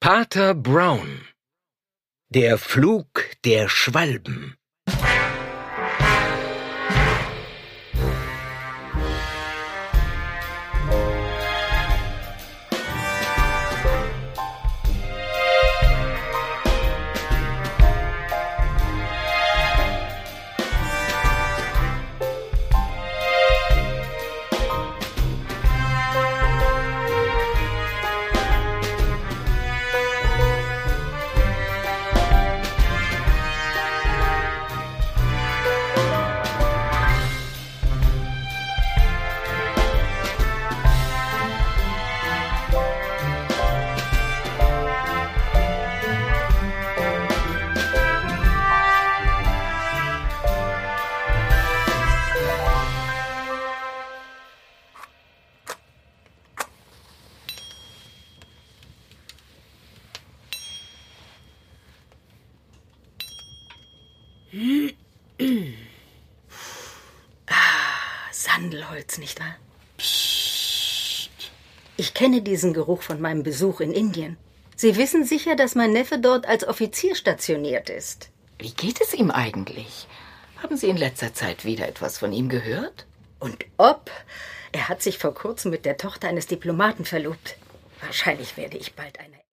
Pater Brown. Der Flug der Schwalben. Sandelholz, nicht wahr? Psst. Ich kenne diesen Geruch von meinem Besuch in Indien. Sie wissen sicher, dass mein Neffe dort als Offizier stationiert ist. Wie geht es ihm eigentlich? Haben Sie in letzter Zeit wieder etwas von ihm gehört? Und ob? Er hat sich vor kurzem mit der Tochter eines Diplomaten verlobt. Wahrscheinlich werde ich bald eine